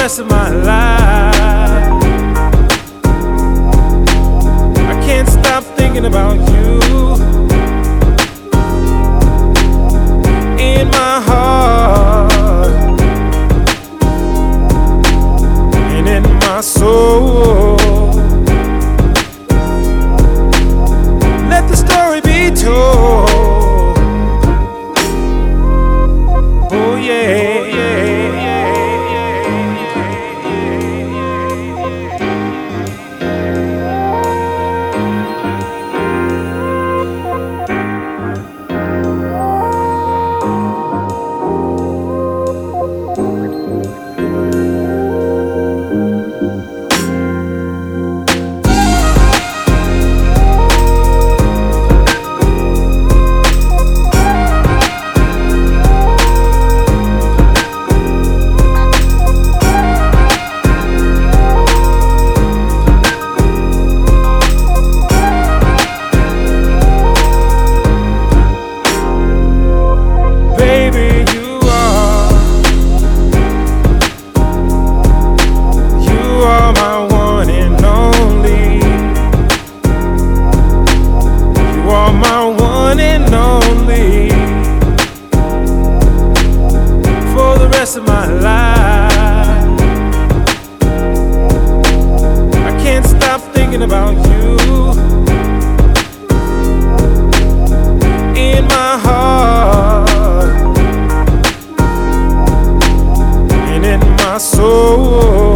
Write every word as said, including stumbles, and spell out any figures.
rest of my life. I can't stop thinking about you. In my heart and in my soul, let the story be told. Oh yeah, yeah, yeah, yeah, of my life. I can't stop thinking about you. In my heart and in my soul.